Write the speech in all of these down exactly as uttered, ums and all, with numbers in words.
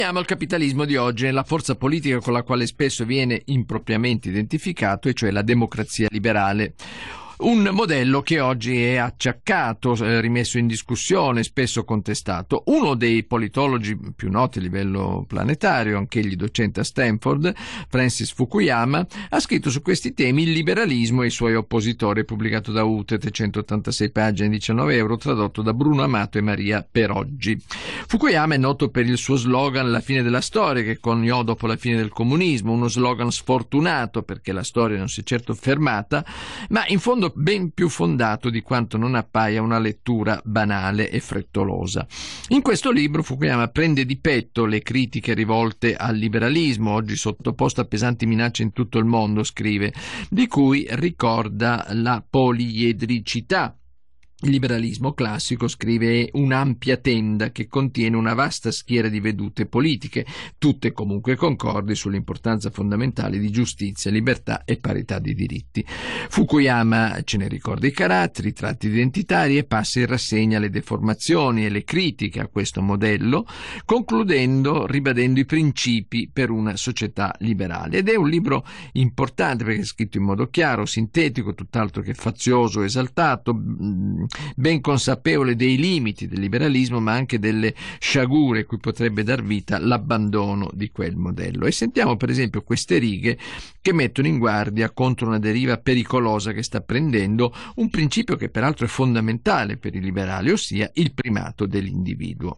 Veniamo al capitalismo di oggi e la forza politica con la quale spesso viene impropriamente identificato, e cioè la democrazia liberale. Un modello che oggi è acciaccato, eh, rimesso in discussione, spesso contestato. Uno dei politologi più noti a livello planetario, anch'egli docente a Stanford, Francis Fukuyama, ha scritto su questi temi Il liberalismo e i suoi oppositori, pubblicato da U T E, centottantasei pagine, diciannove euro, tradotto da Bruno Amato e Maria Peroggi. Fukuyama è noto per il suo slogan La fine della storia, che coniò dopo la fine del comunismo, uno slogan sfortunato perché la storia non si è certo fermata, ma in fondo ben più fondato di quanto non appaia una lettura banale e frettolosa. In questo libro Fukuyama prende di petto le critiche rivolte al liberalismo, oggi sottoposto a pesanti minacce in tutto il mondo, scrive, di cui ricorda la poliedricità. Il liberalismo classico, scrive, è un'ampia tenda che contiene una vasta schiera di vedute politiche, tutte comunque concordi sull'importanza fondamentale di giustizia, libertà e parità di diritti. Fukuyama ce ne ricorda i caratteri, i tratti identitari e passa in rassegna le deformazioni e le critiche a questo modello, concludendo, ribadendo i principi per una società liberale. Ed è un libro importante perché è scritto in modo chiaro, sintetico, tutt'altro che fazioso, esaltato, ben consapevole dei limiti del liberalismo, ma anche delle sciagure cui potrebbe dar vita l'abbandono di quel modello. E sentiamo per esempio queste righe che mettono in guardia contro una deriva pericolosa che sta prendendo un principio che peraltro è fondamentale per i liberali, ossia il primato dell'individuo.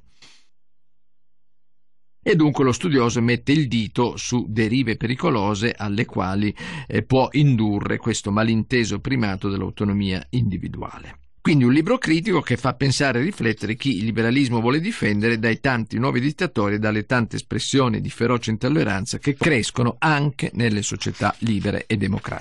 E dunque lo studioso mette il dito su derive pericolose alle quali eh, può indurre questo malinteso primato dell'autonomia individuale. Quindi un libro critico che fa pensare e riflettere chi il liberalismo vuole difendere dai tanti nuovi dittatori e dalle tante espressioni di feroce intolleranza che crescono anche nelle società libere e democratiche.